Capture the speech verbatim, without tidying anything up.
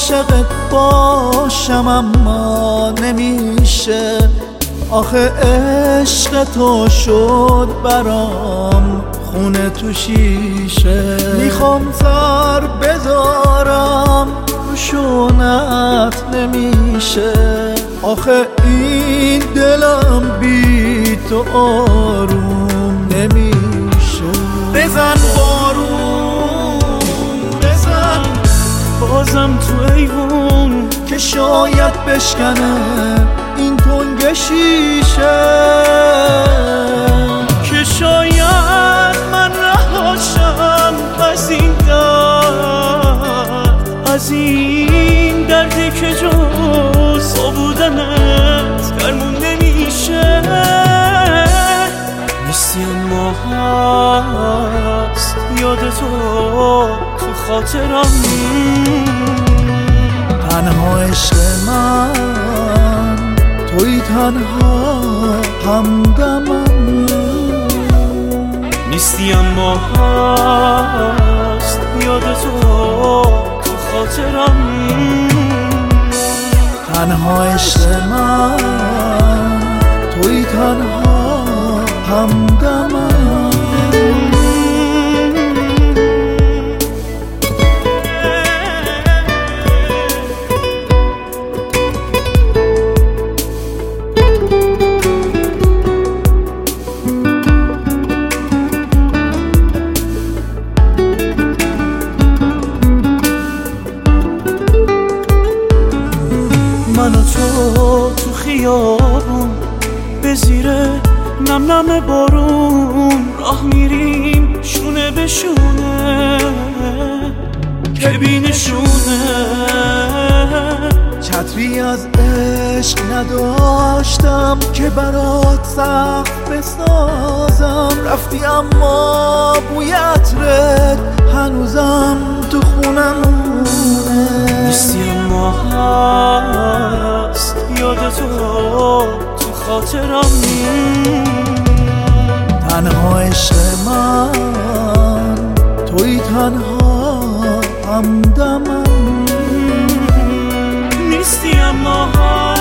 عاشقت باشم اما نمیشه. آخه عشق تو شد برام خونه تو شیشه. میخوام زر بذارم رو شونت نمیشه. آخه این دلم بی تو آروم نمیشه. بزن بارون بزن بازم تو ایوون که شاید بشکنه این تنگ شیشه. که شاید من رهاشم از این درد، از این دردی که جز تو بودنت درمون نمیشه. نیستی اما هست یاد تو تو خاطرم. تنها عشق من توی تنها همدمم. نیستی اما هست یاد تو تو خاطرم. تنها عشق من توی تنها همدمم. من و تو تو خیابون به زیر نم نم بارون راه میریم شونه به شونه که بینشونه. چتری از عشق نداشتم که برات سقف بسازم. رفتی اما بوی عطرت هنوزم تو خونمونه. نیستی اما هست یاد تو تو خاطرم. تنها عشق من توی تنها همدمم. نیستی اما هست